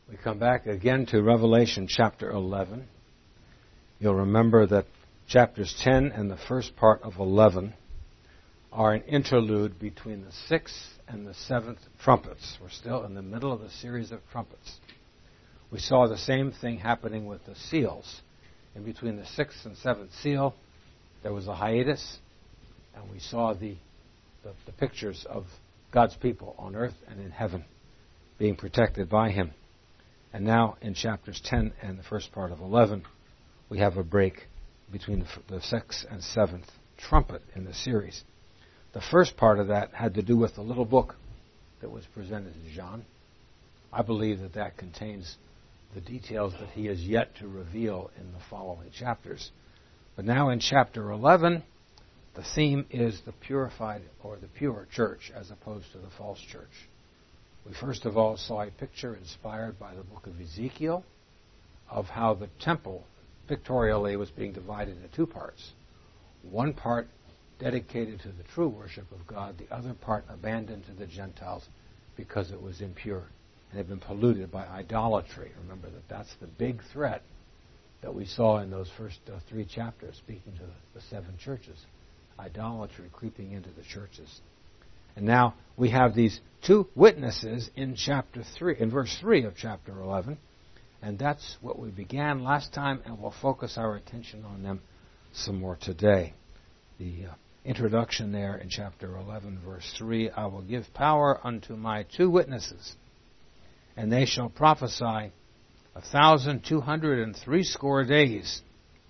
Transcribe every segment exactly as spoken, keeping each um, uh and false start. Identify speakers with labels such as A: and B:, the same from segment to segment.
A: We come back again to Revelation chapter eleven. You'll remember that chapters ten and the first part of eleven are an interlude between the sixth and the seventh trumpets. We're still in the middle of a series of trumpets. We saw the same thing happening with the seals. In between the sixth and seventh seal, there was a hiatus, and we saw the, the, the pictures of God's people on earth and in heaven being protected by Him. And now in chapters ten and the first part of eleven, we have a break between the, the sixth and seventh trumpet in the series. The first part of that had to do with the little book that was presented to John. I believe that that contains the details that he has yet to reveal in the following chapters. But now in chapter eleven, the theme is the purified or the pure church as opposed to the false church. We first of all saw a picture inspired by the book of Ezekiel of how the temple pictorially was being divided into two parts. One part dedicated to the true worship of God, the other part abandoned to the Gentiles because it was impure and had been polluted by idolatry. Remember that that's the big threat that we saw in those first uh, three chapters, speaking to the, the seven churches. Idolatry creeping into the churches. And now we have these two witnesses in chapter three, in verse three of chapter eleven, and that's what we began last time, and we'll focus our attention on them some more today. The uh, introduction there in chapter eleven, verse three, I will give power unto my two witnesses, and they shall prophesy a thousand two hundred and threescore days,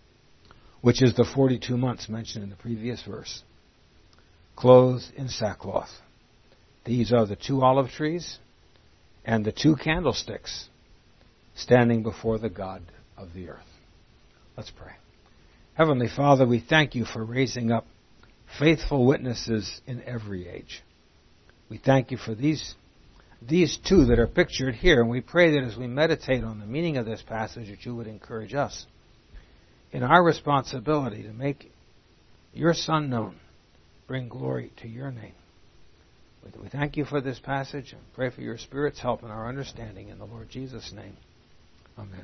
A: which is the forty-two months mentioned in the previous verse, clothed in sackcloth. These are the two olive trees and the two candlesticks standing before the God of the earth. Let's pray. Heavenly Father, we thank you for raising up faithful witnesses in every age. We thank you for these, these two that are pictured here, and we pray that as we meditate on the meaning of this passage, that you would encourage us in our responsibility to make your Son known, bring glory to your name. We thank you for this passage and pray for your Spirit's help in our understanding in the Lord Jesus' name. Amen.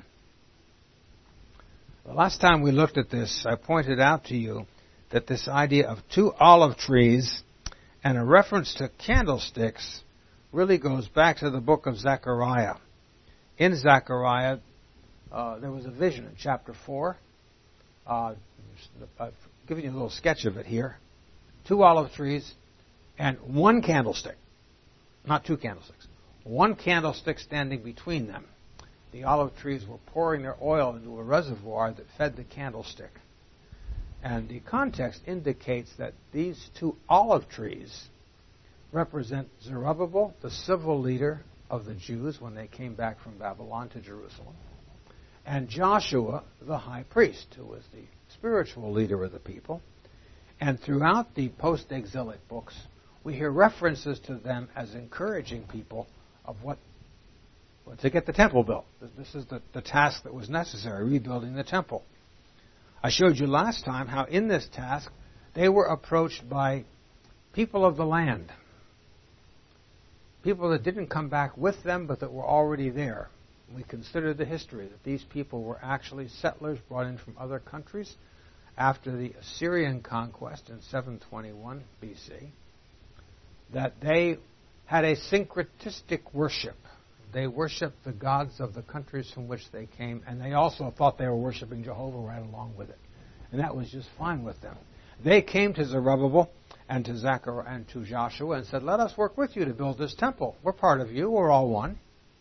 A: The last time we looked at this, I pointed out to you that this idea of two olive trees and a reference to candlesticks really goes back to the book of Zechariah. In Zechariah, uh, there was a vision in chapter four. Uh, I've given you a little sketch of it here. Two olive trees and one candlestick. Not two candlesticks. One candlestick standing between them. The olive trees were pouring their oil into a reservoir that fed the candlestick. And the context indicates that these two olive trees represent Zerubbabel, the civil leader of the Jews when they came back from Babylon to Jerusalem, and Joshua, the high priest, who was the spiritual leader of the people. And throughout the post-exilic books, we hear references to them as encouraging people of what to get the temple built. This is the, the task that was necessary, rebuilding the temple. I showed you last time how in this task they were approached by people of the land. People that didn't come back with them, but that were already there. We considered the history that these people were actually settlers brought in from other countries after the Assyrian conquest in seven twenty-one B C, that they had a syncretistic worship. They worshipped the gods of the countries from which they came, and they also thought they were worshiping Jehovah right along with it. And that was just fine with them. They came to Zerubbabel and to Zechariah and to Joshua and said, let us work with you to build this temple. We're part of you. We're all one.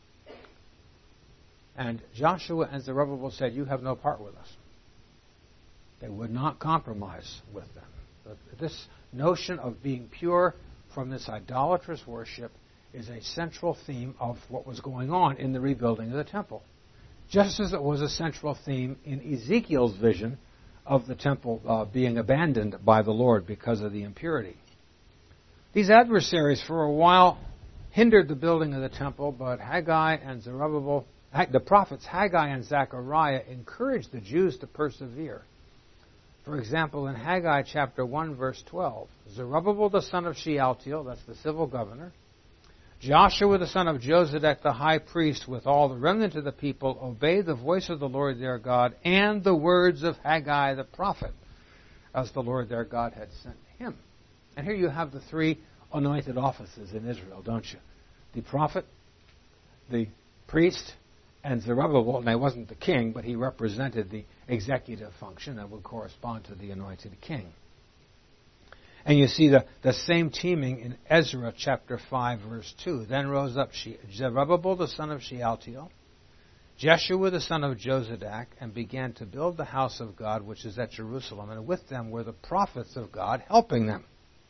A: And Joshua and Zerubbabel said, you have no part with us. They would not compromise with them. But this notion of being pure from this idolatrous worship is a central theme of what was going on in the rebuilding of the temple. Just as it was a central theme in Ezekiel's vision of the temple uh, being abandoned by the Lord because of the impurity. These adversaries for a while hindered the building of the temple, but Haggai and Zerubbabel, the prophets Haggai and Zechariah encouraged the Jews to persevere. For example, in Haggai chapter one, verse twelve, Zerubbabel the son of Shealtiel, that's the civil governor, Joshua the son of Josedek the high priest with all the remnant of the people obeyed the voice of the Lord their God and the words of Haggai the prophet, as the Lord their God had sent him. And here you have the three anointed offices in Israel, don't you? The prophet, the priest, and Zerubbabel. And he wasn't the king, but he represented the executive function that would correspond to the anointed king. And you see the, the same teaming in Ezra chapter five, verse two. Then rose up She- Zerubbabel the son of Shealtiel, Jeshua the son of Josedek, and began to build the house of God which is at Jerusalem. And with them were the prophets of God helping them.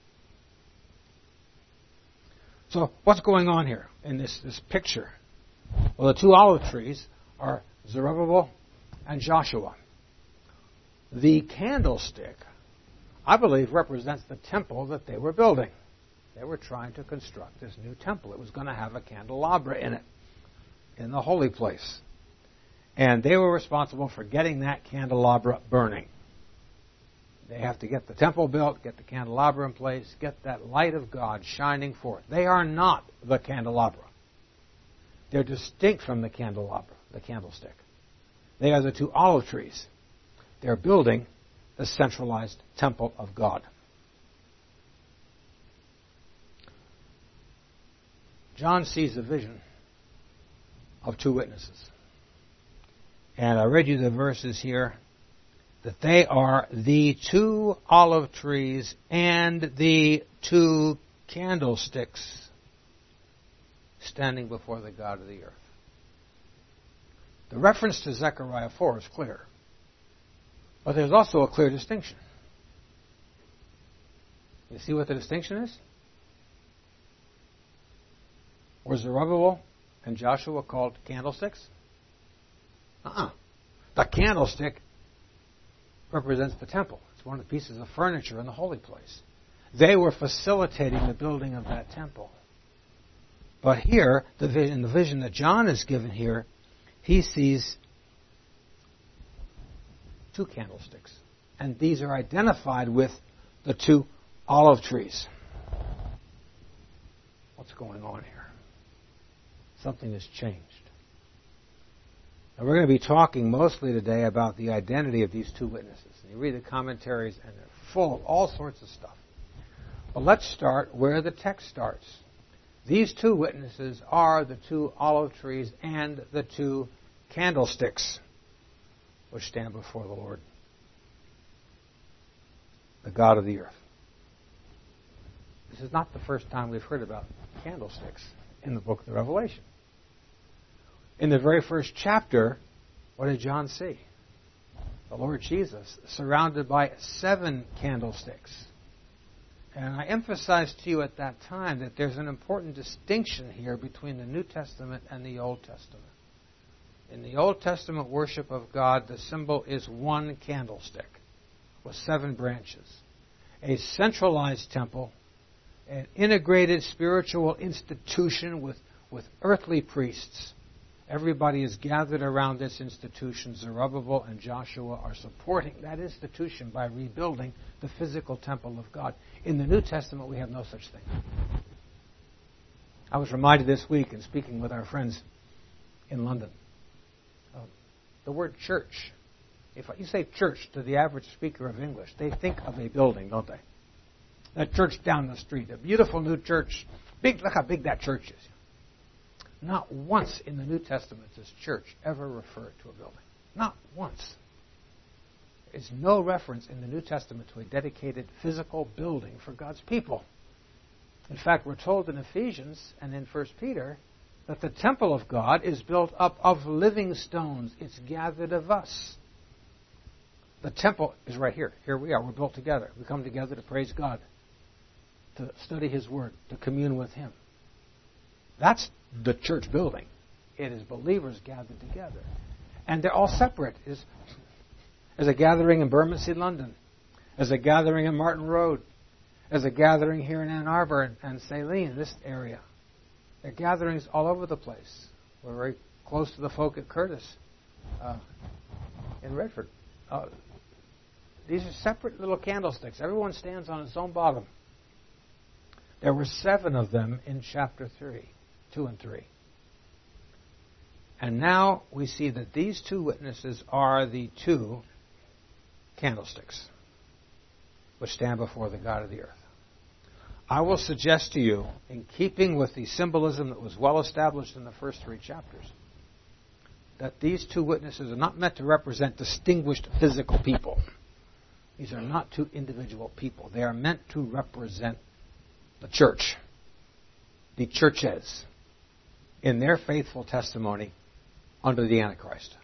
A: So what's going on here in this, this picture? Well, the two olive trees are Zerubbabel and Joshua. The candlestick, I believe, represents the temple that they were building. They were trying to construct this new temple. It was going to have a candelabra in it, in the holy place. And they were responsible for getting that candelabra burning. They have to get the temple built, get the candelabra in place, get that light of God shining forth. They are not the candelabra. They're distinct from the candelabra, the candlestick. They are the two olive trees. They're building the centralized temple of God. John sees a vision of two witnesses. And I read you the verses here, that they are the two olive trees and the two candlesticks standing before the God of the earth. The reference to Zechariah four is clear. But there's also a clear distinction. You see what the distinction is? Were Zerubbabel and Joshua called candlesticks? Uh-uh. The candlestick represents the temple. It's one of the pieces of furniture in the holy place. They were facilitating the building of that temple. But here, the vision, the vision that John is given here, he sees two candlesticks. And these are identified with the two olive trees. What's going on here? Something has changed. And we're going to be talking mostly today about the identity of these two witnesses. And you read the commentaries and they're full of all sorts of stuff. But let's start where the text starts. These two witnesses are the two olive trees and the two candlesticks which stand before the Lord, the God of the earth. This is not the first time we've heard about candlesticks in the book of the Revelation. In the very first chapter, what did John see? The Lord Jesus surrounded by seven candlesticks. And I emphasized to you at that time that there's an important distinction here between the New Testament and the Old Testament. In the Old Testament worship of God, the symbol is one candlestick with seven branches. A centralized temple, an integrated spiritual institution with, with earthly priests. Everybody is gathered around this institution. Zerubbabel and Joshua are supporting that institution by rebuilding the physical temple of God. In the New Testament, we have no such thing. I was reminded this week in speaking with our friends in London. Uh, the word church. If you say church to the average speaker of English, they think of a building, don't they? That church down the street, a beautiful new church. Big, look how big that church is. Not once in the New Testament does church ever refer to a building. Not once. There's no reference in the New Testament to a dedicated physical building for God's people. In fact, we're told in Ephesians and in First Peter that the temple of God is built up of living stones. It's gathered of us. The temple is right here. Here we are. We're built together. We come together to praise God, to study His Word, to commune with Him. That's the church building. It is believers gathered together. And they're all separate. There's, there's a gathering in Bermondsey, London. There's a gathering in Martin Road. There's a gathering here in Ann Arbor and, and Saline, this area. There are gatherings all over the place. We're very close to the folk at Curtis uh, in Redford. Uh, these are separate little candlesticks. Everyone stands on its own bottom. There were seven of them in chapter three. two and three. And now we see that these two witnesses are the two candlesticks which stand before the God of the earth. I will suggest to you, in keeping with the symbolism that was well established in the first three chapters, that these two witnesses are not meant to represent distinguished physical people. These are not two individual people. They are meant to represent the church, the churches, in their faithful testimony under the Antichrist.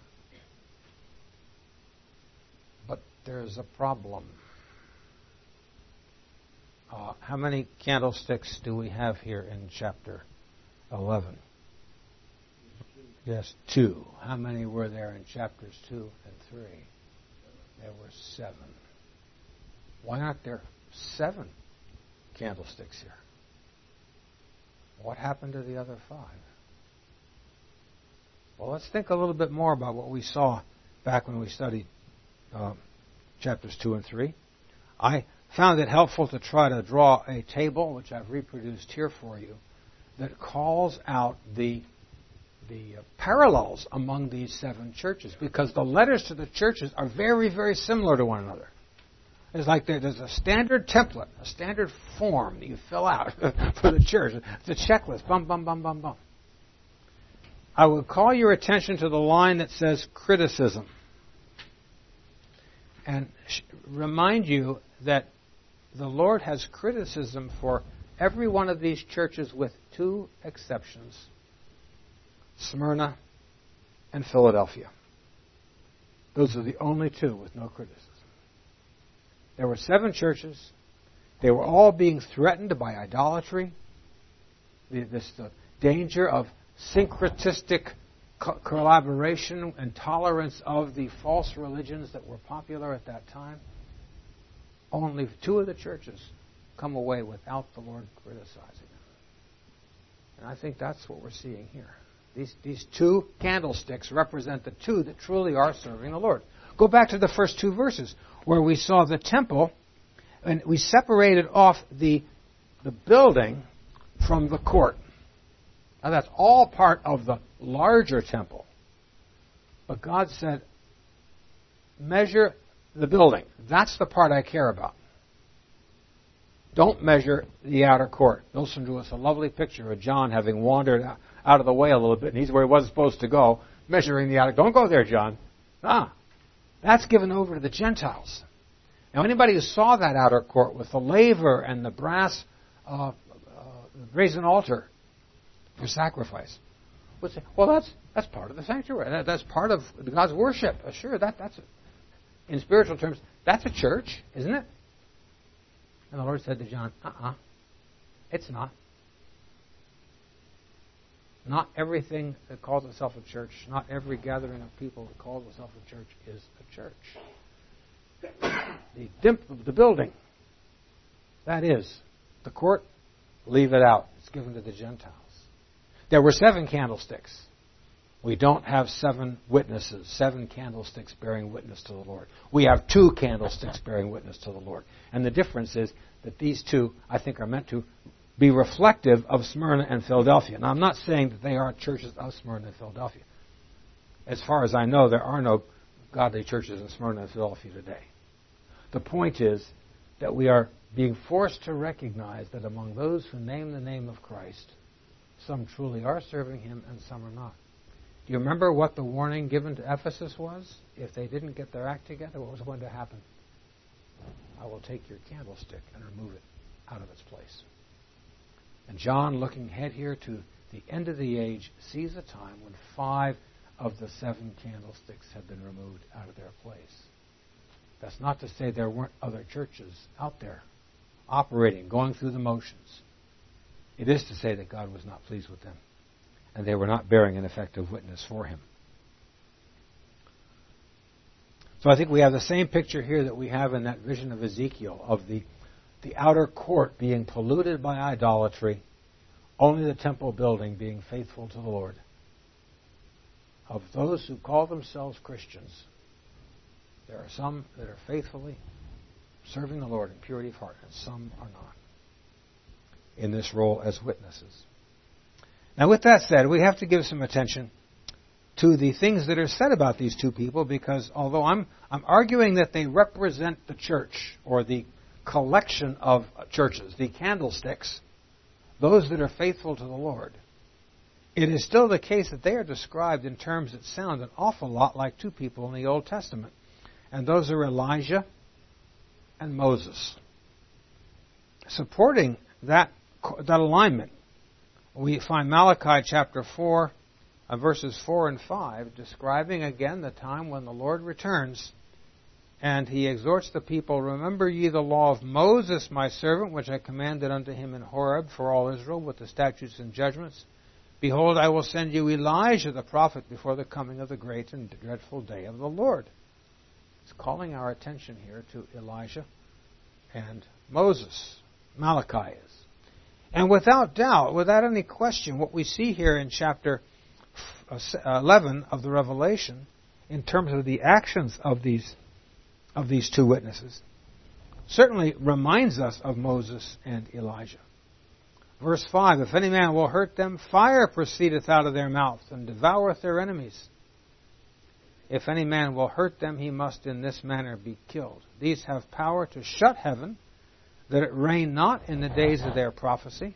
A: But there's a problem. Uh, how many candlesticks do we have here in chapter eleven? Yes, two. How many were there in chapters two and three? There were seven. Why aren't there seven candlesticks here? What happened to the other five? Well, let's think a little bit more about what we saw back when we studied uh, chapters two and three. I found it helpful to try to draw a table, which I've reproduced here for you, that calls out the the uh, parallels among these seven churches, because the letters to the churches are very, very similar to one another. It's like there, there's a standard template, a standard form that you fill out for the church. It's a checklist. Bum, bum, bum, bum, bum. I would call your attention to the line that says criticism. And sh- remind you that the Lord has criticism for every one of these churches with two exceptions: Smyrna and Philadelphia. Those are the only two with no criticism. There were seven churches. They were all being threatened by idolatry, the, this the danger of syncretistic co- collaboration and tolerance of the false religions that were popular at that time. Only two of the churches come away without the Lord criticizing them. And I think that's what we're seeing here. These, these two candlesticks represent the two that truly are serving the Lord. Go back to the first two verses where we saw the temple, and we separated off the, the building from the court. Now that's all part of the larger temple. But God said, measure the building. That's the part I care about. Don't measure the outer court. Wilson drew us a lovely picture of John having wandered out of the way a little bit, and he's where he wasn't supposed to go, measuring the outer. Don't go there, John. Ah, that's given over to the Gentiles. Now, anybody who saw that outer court with the laver and the brass uh, uh, brazen altar for sacrifice would say, well, that's that's part of the sanctuary. That, that's part of God's worship. Uh, sure, that that's a, in spiritual terms, that's a church, isn't it? And the Lord said to John, uh-uh, it's not. Not everything that calls itself a church, not every gathering of people that calls itself a church is a church. The, dimp, the building, that is, the court, leave it out. It's given to the Gentiles. There were seven candlesticks. We don't have seven witnesses, seven candlesticks bearing witness to the Lord. We have two candlesticks bearing witness to the Lord. And the difference is that these two, I think, are meant to be reflective of Smyrna and Philadelphia. Now, I'm not saying that they are churches of Smyrna and Philadelphia. As far as I know, there are no godly churches in Smyrna and Philadelphia today. The point is that we are being forced to recognize that among those who name the name of Christ, some truly are serving Him and some are not. Do you remember what the warning given to Ephesus was? If they didn't get their act together, what was going to happen? I will take your candlestick and remove it out of its place. And John, looking ahead here to the end of the age, sees a time when five of the seven candlesticks have been removed out of their place. That's not to say there weren't other churches out there operating, going through the motions. It is to say that God was not pleased with them, and they were not bearing an effective witness for Him. So I think we have the same picture here that we have in that vision of Ezekiel, of the, the outer court being polluted by idolatry, only the temple building being faithful to the Lord. Of those who call themselves Christians, there are some that are faithfully serving the Lord in purity of heart, and some are not in this role as witnesses. Now with that said, we have to give some attention to the things that are said about these two people, because although I'm, I'm arguing that they represent the church, or the collection of churches, the candlesticks, those that are faithful to the Lord, it is still the case that they are described in terms that sound an awful lot like two people in the Old Testament. And those are Elijah and Moses. Supporting that, that alignment, we find Malachi chapter four, uh, verses four and five, describing again the time when the Lord returns. And he exhorts the people, "Remember ye the law of Moses, my servant, which I commanded unto him in Horeb for all Israel, with the statutes and judgments. Behold, I will send you Elijah the prophet before the coming of the great and dreadful day of the Lord." It's calling our attention here to Elijah and Moses. Malachi is. And without doubt, without any question, what we see here in chapter eleven of the Revelation, in terms of the actions of these of these two witnesses, certainly reminds us of Moses and Elijah. Verse five, "If any man will hurt them, fire proceedeth out of their mouth, and devoureth their enemies. If any man will hurt them, he must in this manner be killed. These have power to shut heaven, that it rain not in the days of their prophecy,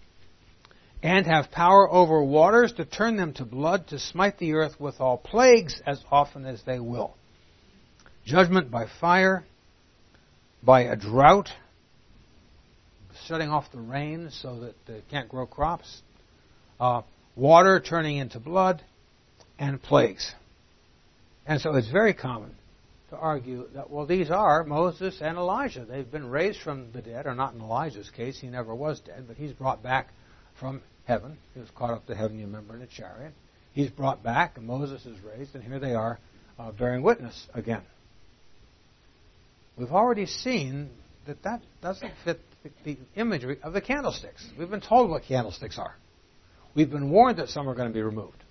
A: and have power over waters to turn them to blood, to smite the earth with all plagues as often as they will." Judgment by fire, by a drought, shutting off the rain so that they can't grow crops, uh, water turning into blood, and plagues. And so it's very common to argue that, well, these are Moses and Elijah. They've been raised from the dead, or not in Elijah's case, he never was dead, but he's brought back from heaven. He was caught up to heaven, you remember, in a chariot. He's brought back, and Moses is raised, and here they are uh, bearing witness again. We've already seen that that doesn't fit the imagery of the candlesticks. We've been told what candlesticks are. We've been warned that some are going to be removed.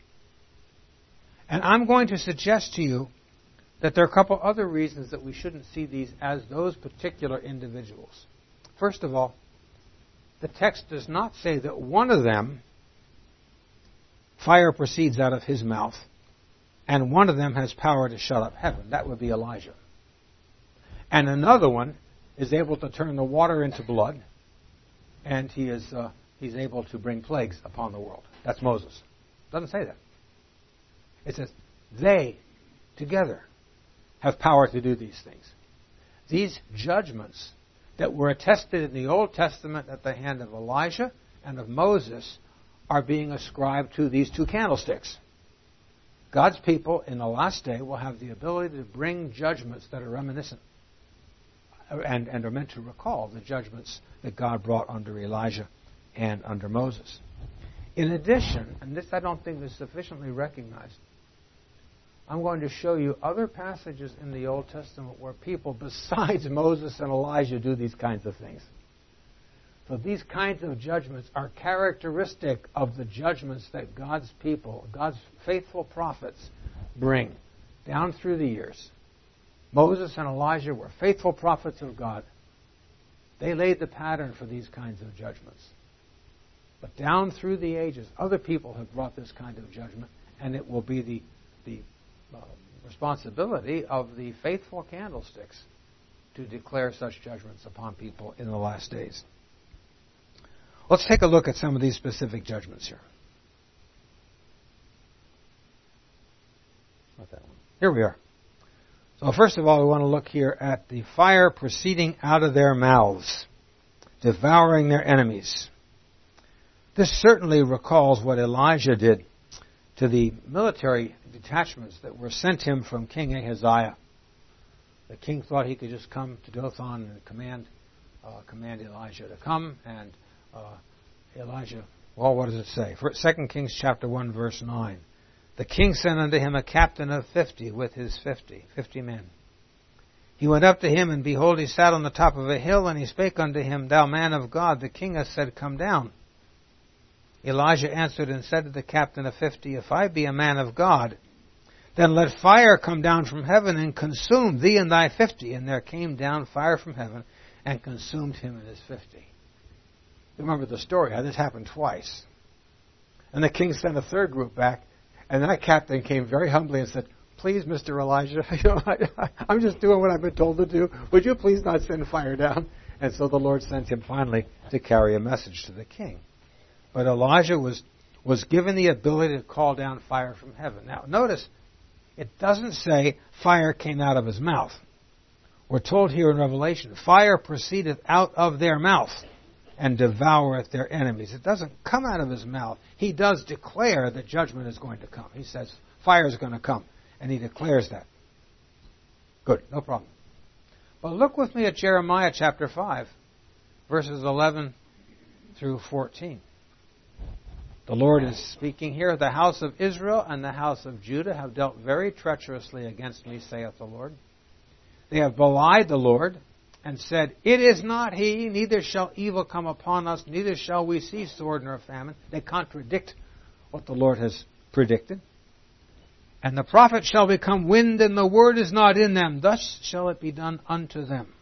A: And I'm going to suggest to you that there are a couple other reasons that we shouldn't see these as those particular individuals. First of all, the text does not say that one of them, fire proceeds out of his mouth, and one of them has power to shut up heaven. That would be Elijah. And another one is able to turn the water into blood, and he is uh, he's able to bring plagues upon the world. That's Moses. It doesn't say that. It says they together have power to do these things. These judgments that were attested in the Old Testament at the hand of Elijah and of Moses are being ascribed to these two candlesticks. God's people in the last day will have the ability to bring judgments that are reminiscent and, and are meant to recall the judgments that God brought under Elijah and under Moses. In addition, and this I don't think is sufficiently recognized, I'm going to show you other passages in the Old Testament where people besides Moses and Elijah do these kinds of things. So these kinds of judgments are characteristic of the judgments that God's people, God's faithful prophets, bring down through the years. Moses and Elijah were faithful prophets of God. They laid the pattern for these kinds of judgments. But down through the ages, other people have brought this kind of judgment, and it will be the, the uh, responsibility of the faithful candlesticks to declare such judgments upon people in the last days. Let's take a look at some of these specific judgments here. Not that one. Here we are. So first of all, we want to look here at the fire proceeding out of their mouths, devouring their enemies. This certainly recalls what Elijah did to the military detachments that were sent him from King Ahaziah. The king thought he could just come to Dothan and command uh, command Elijah to come, and uh, Elijah, well, what does it say? Second Kings chapter one, verse nine. The king sent unto him a captain of fifty with his fifty, fifty men. He went up to him, and behold, he sat on the top of a hill, and he spake unto him, Thou man of God, the king hath said, Come down. Elijah answered and said to the captain of fifty, If I be a man of God, then let fire come down from heaven and consume thee and thy fifty. And there came down fire from heaven and consumed him and his fifty. Remember the story, how this happened twice. And the king sent a third group back, and that captain came very humbly and said, please, Mister Elijah, you know, I, I'm just doing what I've been told to do. Would you please not send fire down? And so the Lord sent him finally to carry a message to the king. But Elijah was, was given the ability to call down fire from heaven. Now, notice, it doesn't say fire came out of his mouth. We're told here in Revelation, fire proceedeth out of their mouth and devoureth their enemies. It doesn't come out of his mouth. He does declare that judgment is going to come. He says fire is going to come, and he declares that. Good, no problem. But look with me at Jeremiah chapter five, verses eleven through fourteen. The Lord is speaking here. The house of Israel and the house of Judah have dealt very treacherously against me, saith the Lord. They have belied the Lord and said, it is not he, neither shall evil come upon us, neither shall we see sword nor famine. They contradict what the Lord has predicted. And the prophet shall become wind, and the word is not in them. Thus shall it be done unto them.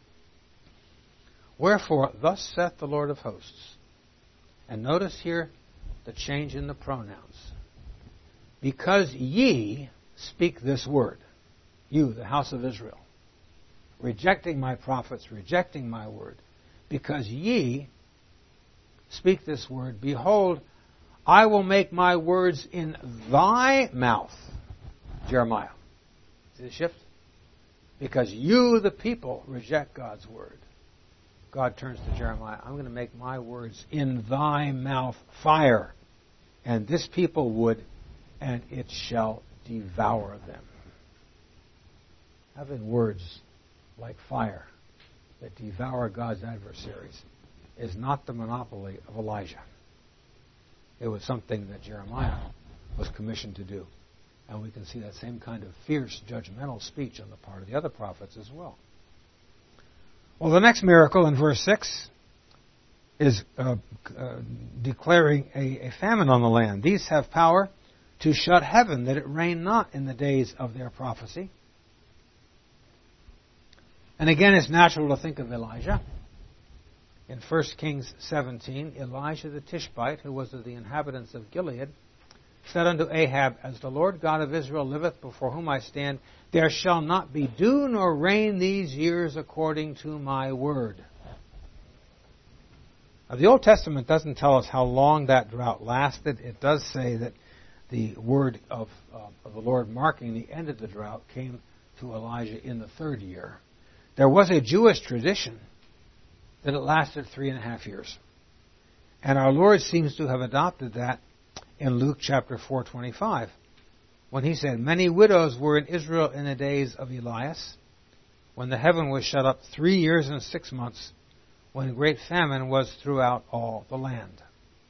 A: Wherefore, thus saith the Lord of hosts. And notice here the change in the pronouns. Because ye speak this word, you, the house of Israel, rejecting my prophets, rejecting my word, because ye speak this word, behold, I will make my words in thy mouth. Jeremiah. See the shift? Because you, the people, reject God's word. God turns to Jeremiah, I'm going to make my words in thy mouth fire. And this people would, and it shall devour them. Having words like fire that devour God's adversaries is not the monopoly of Elijah. It was something that Jeremiah was commissioned to do. And we can see that same kind of fierce, judgmental speech on the part of the other prophets as well. Well, the next miracle in verse six is uh, uh, declaring a, a famine on the land. These have power to shut heaven, that it rain not in the days of their prophecy. And again, it's natural to think of Elijah. In First Kings seventeen, Elijah the Tishbite, who was of the inhabitants of Gilead, said unto Ahab, as the Lord God of Israel liveth, before whom I stand, there shall not be dew nor rain these years according to my word. Now, the Old Testament doesn't tell us how long that drought lasted. It does say that the word of, uh, of the Lord marking the end of the drought came to Elijah in the third year. There was a Jewish tradition that it lasted three and a half years. And our Lord seems to have adopted that in Luke chapter four twenty-five, when he said, many widows were in Israel in the days of Elias, when the heaven was shut up three years and six months, when great famine was throughout all the land.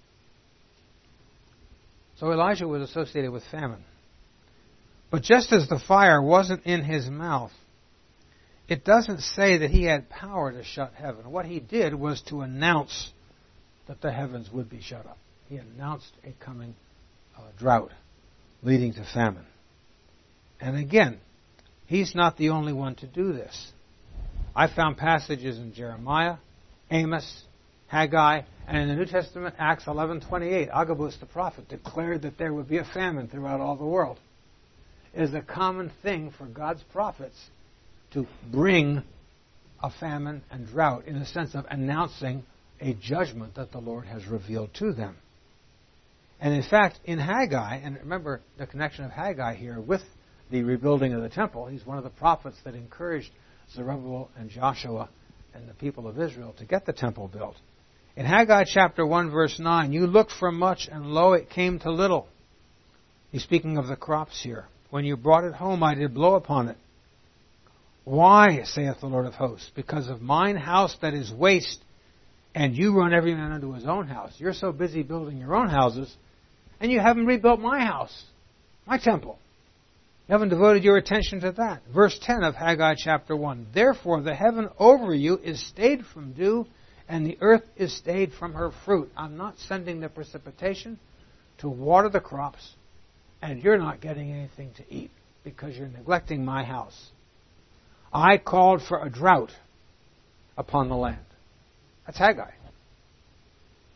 A: So Elijah was associated with famine. But just as the fire wasn't in his mouth, it doesn't say that he had power to shut heaven. What he did was to announce that the heavens would be shut up. He announced a coming uh, drought leading to famine. And again, he's not the only one to do this. I found passages in Jeremiah, Amos, Haggai, and in the New Testament, Acts eleven twenty-eight, Agabus the prophet declared that there would be a famine throughout all the world. It is a common thing for God's prophets to bring a famine and drought in the sense of announcing a judgment that the Lord has revealed to them. And in fact, in Haggai, and remember the connection of Haggai here with the rebuilding of the temple, he's one of the prophets that encouraged Zerubbabel and Joshua and the people of Israel to get the temple built. In Haggai chapter one, verse nine, you looked for much, and lo, it came to little. He's speaking of the crops here. When you brought it home, I did blow upon it. Why, saith the Lord of hosts? Because of mine house that is waste, and you run every man unto his own house. You're so busy building your own houses, and you haven't rebuilt my house, my temple. You haven't devoted your attention to that. Verse ten of Haggai chapter one. Therefore the heaven over you is stayed from dew, and the earth is stayed from her fruit. I'm not sending the precipitation to water the crops, and you're not getting anything to eat because you're neglecting my house. I called for a drought upon the land. That's Haggai.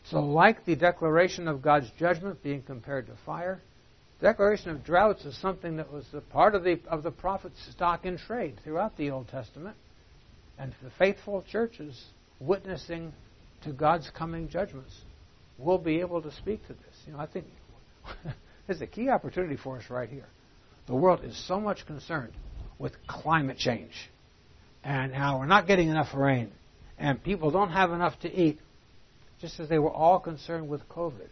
B: So like the declaration of God's judgment being compared to fire, the declaration of droughts is something that was a part of the of the prophet's stock in trade throughout the Old Testament. And the faithful churches witnessing to God's coming judgments will be able to speak to this. You know, I think there's a key opportunity for us right here. The world is so much concerned with climate change and how we're not getting enough rain and people don't have enough to eat, just as they were all concerned with COVID.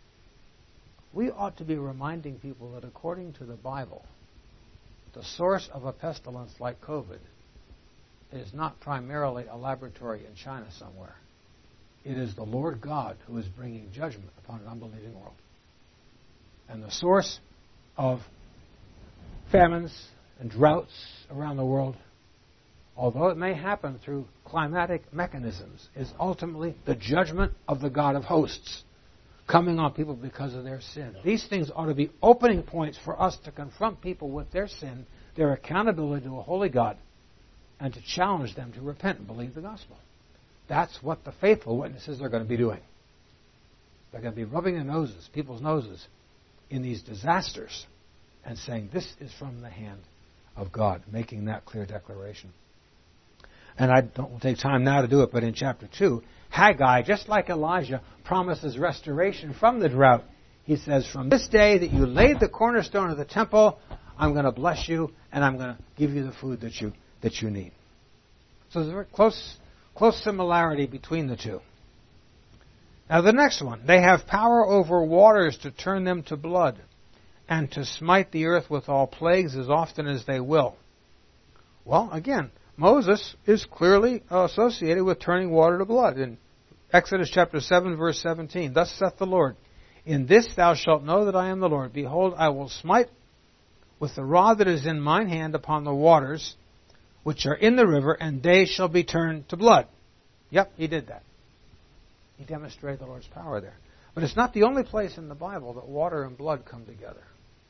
B: We ought to be reminding people that according to the Bible, the source of a pestilence like COVID is not primarily a laboratory in China somewhere. It is the Lord God who is bringing judgment upon an unbelieving world. And the source of famines and droughts around the world, although it may happen through climatic mechanisms, is ultimately the judgment of the God of hosts coming on people because of their sin. These things ought to be opening points for us to confront people with their sin, their accountability to a holy God, and to challenge them to repent and believe the gospel. That's what the faithful witnesses are going to be doing. They're going to be rubbing their noses, people's noses, in these disasters and saying, this is from the hand of God, making that clear declaration. And I don't take time now to do it, but in chapter two, Haggai, just like Elijah, promises restoration from the drought. He says, from this day that you laid the cornerstone of the temple, I'm going to bless you and I'm going to give you the food that you that you need. So there's a very close, close similarity between the two. Now the next one, they have power over waters to turn them to blood and to smite the earth with all plagues as often as they will. Well, again, Moses is clearly associated with turning water to blood. In Exodus chapter seven, verse seventeen, thus saith the Lord, in this thou shalt know that I am the Lord. Behold, I will smite with the rod that is in mine hand upon the waters which are in the river, and they shall be turned to blood. Yep, he did that. He demonstrated the Lord's power there. But it's not the only place in the Bible that water and blood come together.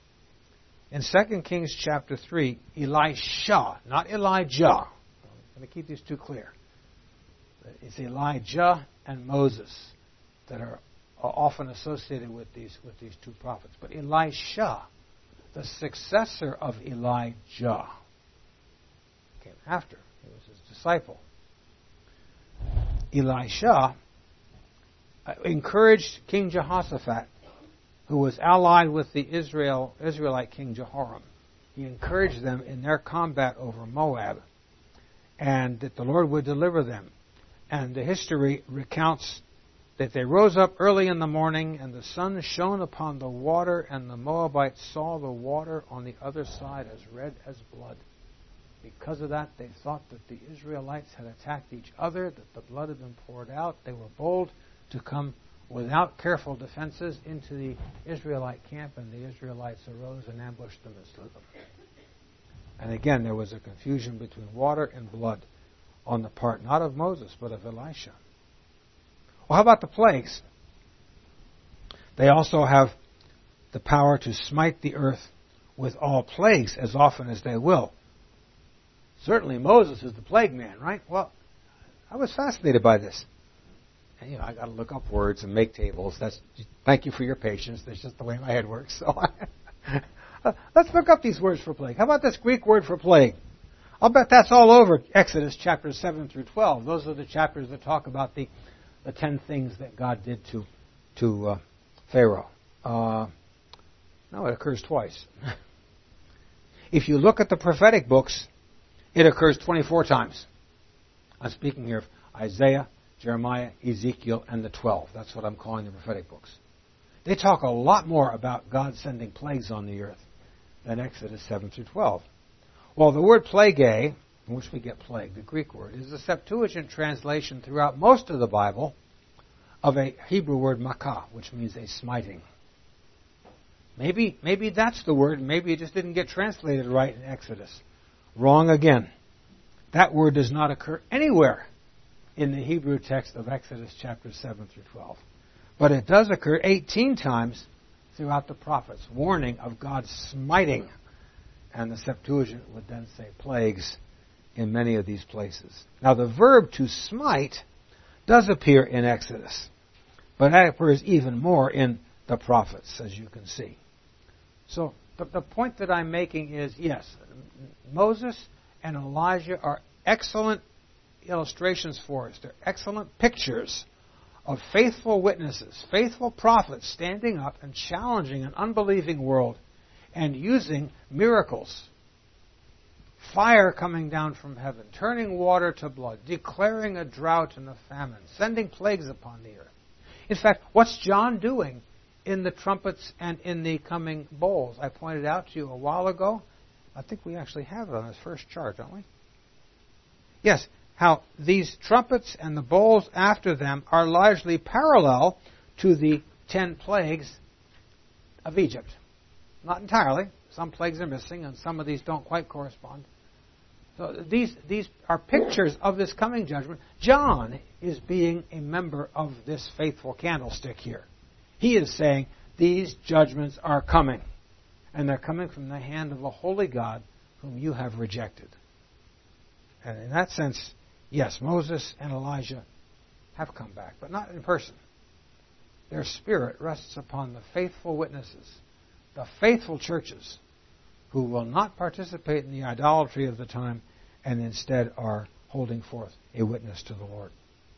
B: In Second Kings chapter three, Elisha, not Elijah. I'm going to keep these two clear. It's Elijah and Moses that are often associated with these with these two prophets. But Elisha, the successor of Elijah, came after. He was his disciple. Elisha encouraged King Jehoshaphat, who was allied with the Israel Israelite King Jehoram. He encouraged them in their combat over Moab, and that the Lord would deliver them. And the history recounts that they rose up early in the morning, and the sun shone upon the water, and the Moabites saw the water on the other side as red as blood. Because of that, they thought that the Israelites had attacked each other, that the blood had been poured out. They were bold to come without careful defenses into the Israelite camp, and the Israelites arose and ambushed them and slew them. And again, there was a confusion between water and blood on the part not of Moses, but of Elisha. Well, how about the plagues? They also have the power to smite the earth with all plagues as often as they will. Certainly Moses is the plague man, right? Well, I was fascinated by this. And, you know, I got to look up words and make tables. That's thank you for your patience. That's just the way my head works. So uh, let's look up these words for plague. How about this Greek word for plague? I'll bet that's all over Exodus chapters seven through twelve. Those are the chapters that talk about the, the ten things that God did to to uh, Pharaoh. Uh, no, it occurs twice. If you look at the prophetic books, it occurs twenty-four times. I'm speaking here of Isaiah, Jeremiah, Ezekiel, and the twelve. That's what I'm calling the prophetic books. They talk a lot more about God sending plagues on the earth than Exodus seven through twelve. Well, the word plague, from which we get plague, the Greek word, is the Septuagint translation throughout most of the Bible of a Hebrew word makah, which means a smiting. Maybe, maybe that's the word, maybe it just didn't get translated right in Exodus. Wrong again. That word does not occur anywhere in the Hebrew text of Exodus chapters seven through twelve. But it does occur eighteen times throughout the prophets, warning of God's smiting. And the Septuagint would then say plagues in many of these places. Now the verb to smite does appear in Exodus.
A: But that appears even more in the prophets, as you can see.
B: So the, the point that I'm making is, yes, Moses and Elijah are excellent illustrations for us. They're excellent pictures of faithful witnesses, faithful prophets standing up and challenging an unbelieving world and using miracles. Fire coming down from heaven, turning water to blood, declaring a drought and a famine, sending plagues upon the earth. In fact, what's John doing in the trumpets and in the coming bowls? I pointed out to you a while ago. I think we actually have it on this first chart, don't we? Yes, how these trumpets and the bowls after them are largely parallel to the ten plagues of Egypt. Not entirely. Some plagues are missing, and some of these don't quite correspond. So these, these are pictures of this coming judgment. John is being a member of this faithful candlestick here. He is saying, these judgments are coming, and they're coming from the hand of a holy God whom you have rejected. And in that sense, yes, Moses and Elijah have come back, but not in person. Their spirit rests upon the faithful witnesses, the faithful churches, who will not participate in the idolatry of the time and instead are holding forth a witness to the Lord.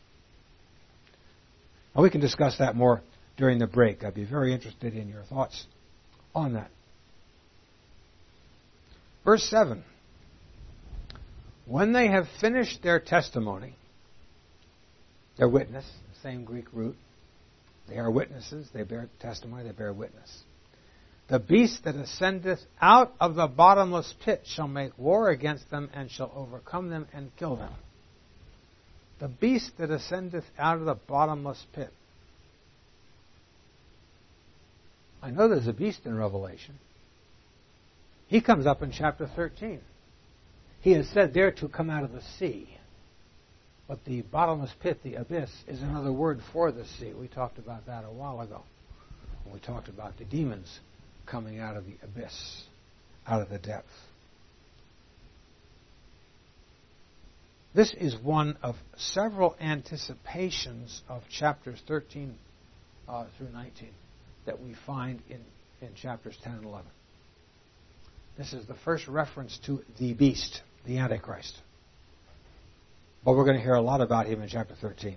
B: Now, we can discuss that more during the break. I'd be very interested in your thoughts on that. Verse seven. When they have finished their testimony, their witness, the same Greek root, they are witnesses, they bear testimony, they bear witness. The beast that ascendeth out of the bottomless pit shall make war against them and shall overcome them and kill them. The beast that ascendeth out of the bottomless pit. I know there's a beast in Revelation. He comes up in chapter thirteen. He is said there to come out of the sea. But the bottomless pit, the abyss, is another word for the sea. We talked about that a while ago. When we talked about the demons coming out of the abyss, out of the depth. This is one of several anticipations of chapters thirteen uh, through nineteen that we find in, in chapters ten and eleven. This is the first reference to the beast, the Antichrist. But we're going to hear a lot about him in chapter thirteen.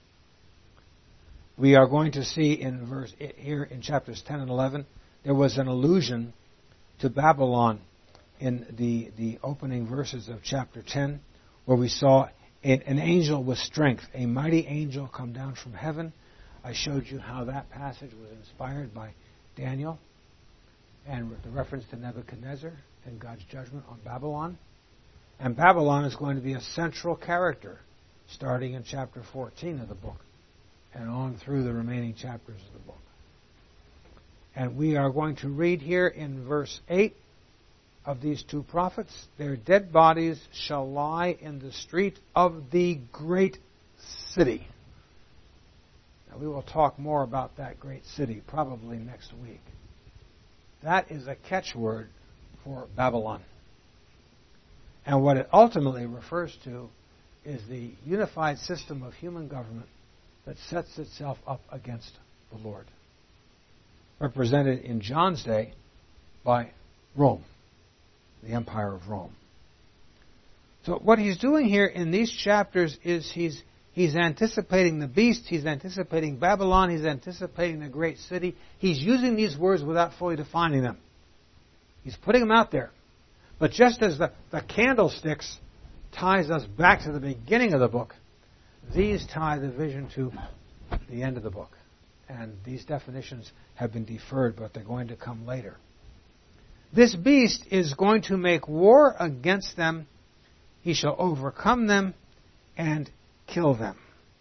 B: We are going to see in verse here in chapters ten and eleven, there was an allusion to Babylon in the, the opening verses of chapter ten, where we saw an, an angel with strength, a mighty angel come down from heaven. I showed you how that passage was inspired by Daniel, and with the reference to Nebuchadnezzar and God's judgment on Babylon. And Babylon is going to be a central character, starting in chapter fourteen of the book, and on through the remaining chapters of the book. And we are going to read here in verse eight of these two prophets, their dead bodies shall lie in the street of the great city. Now, we will talk more about that great city probably next week. That is a catchword for Babylon. And what it ultimately refers to is the unified system of human government that sets itself up against the Lord, represented in John's day by Rome, the Empire of Rome. So what he's doing here in these chapters is he's he's anticipating the beast, he's anticipating Babylon, he's anticipating the great city. He's using these words without fully defining them. He's putting them out there. But just as the, the candlesticks ties us back to the beginning of the book, these tie the vision to the end of the book. And these definitions have been deferred, but they're going to come later. This beast is going to make war against them. He shall overcome them and kill them.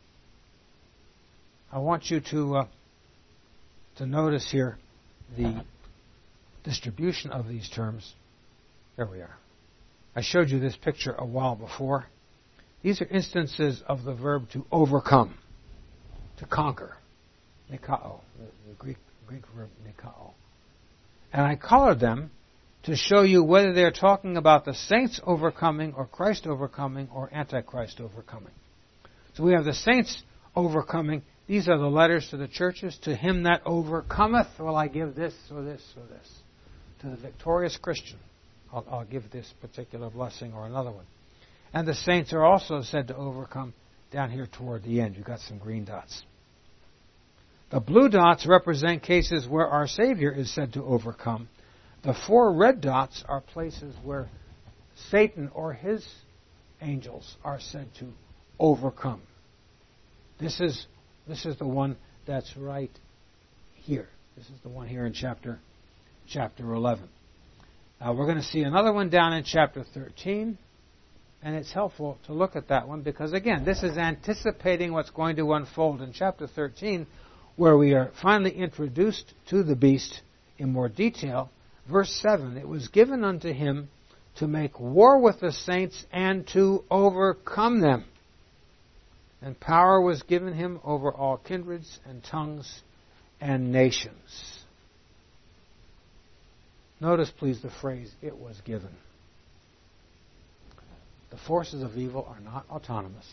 B: I want you to uh, to notice here the distribution of these terms. There we are. I showed you this picture a while before. These are instances of the verb to overcome, to conquer. Nikao, the, the Greek, Greek verb nikao. And I colored them to show you whether they're talking about the saints overcoming or Christ overcoming or Antichrist overcoming. So we have the saints overcoming These are the letters to the churches. To him that overcometh will I give this or this or this. To the victorious Christian, I'll, I'll give this particular blessing or another one. And the saints are also said to overcome down here toward the end. You've got some green dots. The blue dots represent cases where our Savior is said to overcome. The four red dots are places where Satan or his angels are said to overcome. This is this is the one that's right here. This is the one here in chapter chapter eleven. Now we're going to see another one down in chapter thirteen, and it's helpful to look at that one because again, this is anticipating what's going to unfold in chapter thirteen, where we are finally introduced to the beast in more detail. Verse seven, it was given unto him to make war with the saints and to overcome them. And power was given him over all kindreds and tongues and nations. Notice, please, the phrase, it was given. The forces of evil are not autonomous.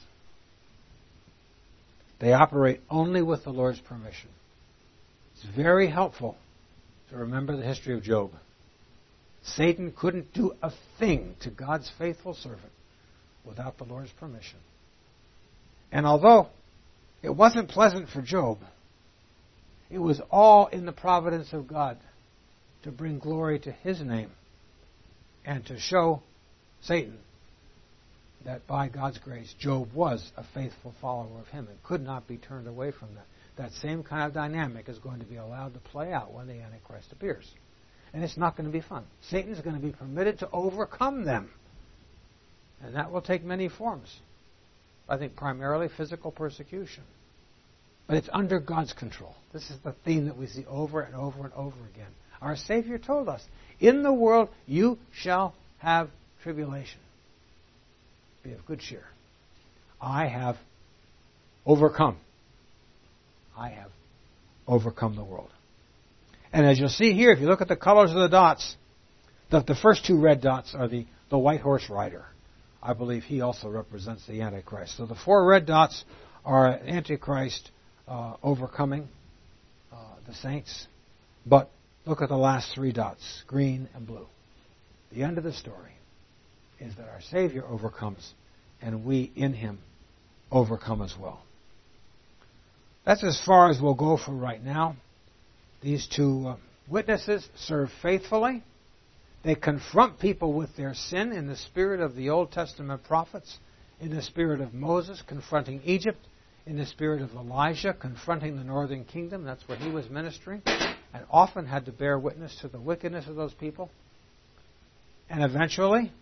B: They operate only with the Lord's permission. It's very helpful to remember the history of Job. Satan couldn't do a thing to God's faithful servant without the Lord's permission. And although it wasn't pleasant for Job, it was all in the providence of God to bring glory to his name and to show Satan that by God's grace, Job was a faithful follower of him and could not be turned away from that. That same kind of dynamic is going to be allowed to play out when the Antichrist appears. And it's not going to be fun. Satan is going to be permitted to overcome them. And that will take many forms. I think primarily physical persecution. But it's under God's control. This is the theme that we see over and over and over again. Our Savior told us, in the world you shall have tribulation. Be of good cheer. I have overcome. I have overcome the world. And as you'll see here, if you look at the colors of the dots, the, the first two red dots are the, the white horse rider. I believe he also represents the Antichrist. So the four red dots are Antichrist uh, overcoming uh, the saints. But look at the last three dots, green and blue. The end of the story is that our Savior overcomes, and we in Him overcome as well. That's as far as we'll go for right now. These two uh, witnesses serve faithfully. They confront people with their sin in the spirit of the Old Testament prophets, in the spirit of Moses confronting Egypt, in the spirit of Elijah confronting the northern kingdom. That's where he was ministering, and often had to bear witness to the wickedness of those people. And eventually,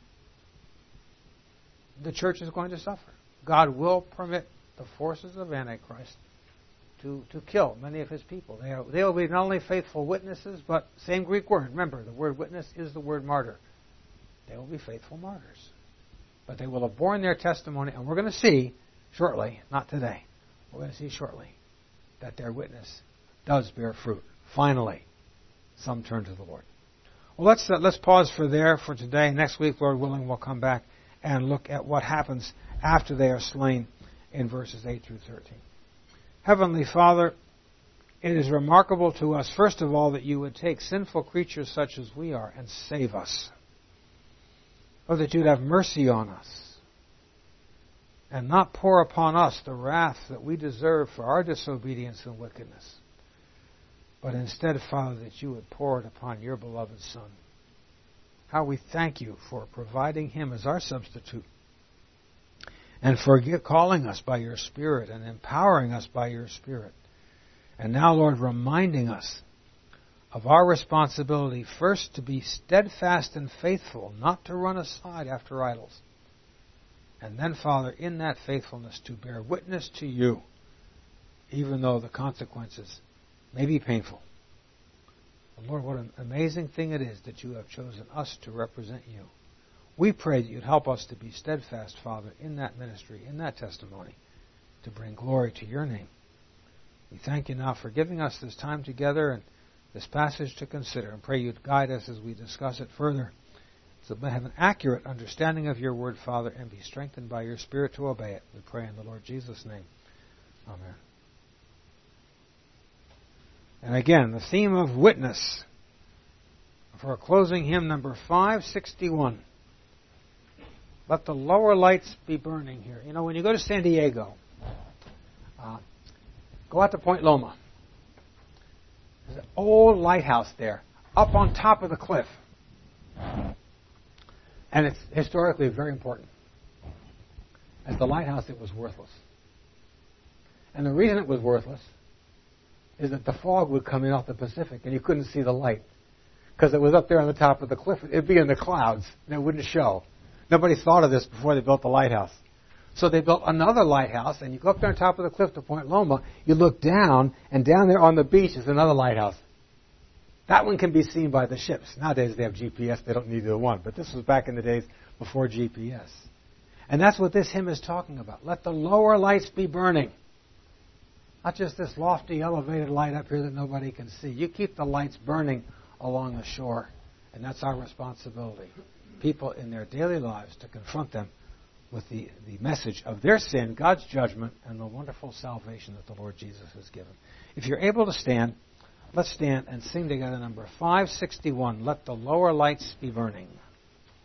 B: the church is going to suffer. God will permit the forces of Antichrist to, to kill many of his people. They, are, they will be not only faithful witnesses, but same Greek word. Remember, the word witness is the word martyr. They will be faithful martyrs. But they will have borne their testimony, and we're going to see shortly, not today, we're going to see shortly, that their witness does bear fruit. Finally, some turn to the Lord. Well, let's, uh, let's pause for there for today. Next week, Lord willing, we'll come back and look at what happens after they are slain in verses eight through thirteen. Heavenly Father, it is remarkable to us, first of all, that you would take sinful creatures such as we are and save us. Or that you'd have mercy on us and not pour upon us the wrath that we deserve for our disobedience and wickedness. But instead, Father, that you would pour it upon your beloved Son. How we thank you for providing him as our substitute, and for calling us by your Spirit and empowering us by your Spirit. And now, Lord, reminding us of our responsibility first to be steadfast and faithful, not to run aside after idols. And then, Father, in that faithfulness to bear witness to you, even though the consequences may be painful. But Lord, what an amazing thing it is that you have chosen us to represent you. We pray that you'd help us to be steadfast, Father, in that ministry, in that testimony, to bring glory to your name. We thank you now for giving us this time together and this passage to consider, and pray you'd guide us as we discuss it further, so that we have an accurate understanding of your word, Father, and be strengthened by your Spirit to obey it. We pray in the Lord Jesus' name. Amen.
A: And again, the theme of witness for a closing hymn, number five sixty-one. Let the lower lights be burning here. You know, when you go to San Diego, uh, go out to Point Loma. There's an old lighthouse there, up on top of the cliff. And it's historically very important. As the lighthouse, it was worthless. And the reason it was worthless is that the fog would come in off the Pacific and you couldn't see the light. Because it was up there on the top of the cliff. It would be in the clouds and it wouldn't show. Nobody thought of this before they built the lighthouse. So they built another lighthouse, and you go up there on top of the cliff to Point Loma, you look down, and down there on the beach is another lighthouse. That one can be seen by the ships. Nowadays they have G P S, they don't need either one. But this was back in the days before G P S. And that's what this hymn is talking about. Let the lower lights be burning. Not just this lofty, elevated light up here that nobody can see. You keep the lights burning along the shore. And that's our responsibility. People in their daily lives to confront them with the, the message of their sin, God's judgment, and the wonderful salvation that the Lord Jesus has given. If you're able to stand, let's stand and sing together number five sixty-one, Let the Lower Lights Be Burning.